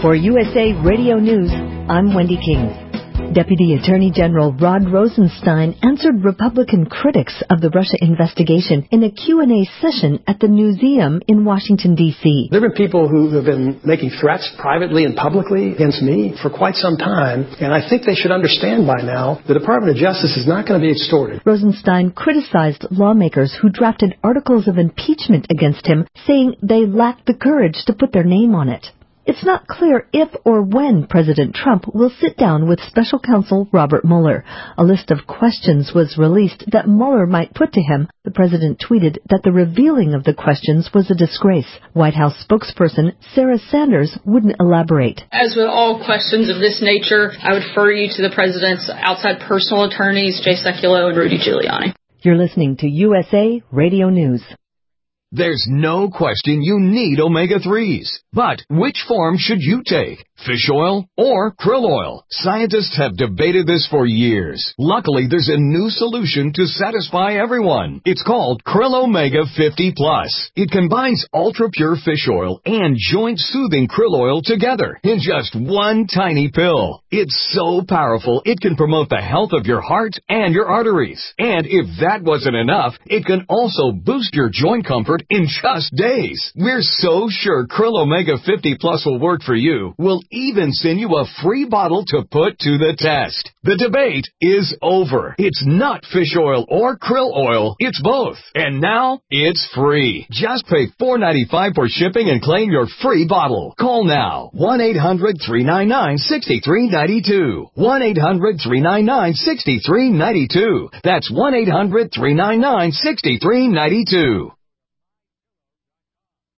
For USA Radio News, I'm Wendy King. Deputy Attorney General Rod Rosenstein answered Republican critics of the Russia investigation in a Q&A session at the Newseum in Washington, D.C. There have been people who have been making threats privately and publicly against me for quite some time, and I think they should understand by now the Department of Justice is not going to be extorted. Rosenstein criticized lawmakers who drafted articles of impeachment against him, saying they lacked the courage to put their name on it. It's not clear if or when President Trump will sit down with Special Counsel Robert Mueller. A list of questions was released that Mueller might put to him. The president tweeted that the revealing of the questions was a disgrace. White House spokesperson Sarah Sanders wouldn't elaborate. As with all questions of this nature, I would refer you to the president's outside personal attorneys, Jay Sekulow and Rudy Giuliani. You're listening to USA Radio News. There's no question you need omega-3s. But which form should you take? Fish oil or krill oil? Scientists have debated this for years. Luckily, there's a new solution to satisfy everyone. It's called Krill Omega 50 Plus. It combines ultra-pure fish oil and joint-soothing krill oil together in just one tiny pill. It's so powerful, it can promote the health of your heart and your arteries. And if that wasn't enough, it can also boost your joint comfort in just days. We're so sure Krill Omega 50 Plus will work for you. We'll even send you a free bottle to put to the test. The debate is over. It's not fish oil or krill oil. It's both. And now it's free. Just pay $4.95 for shipping and claim your free bottle. Call now. 1-800-399-6392. 1-800-399-6392. That's 1-800-399-6392.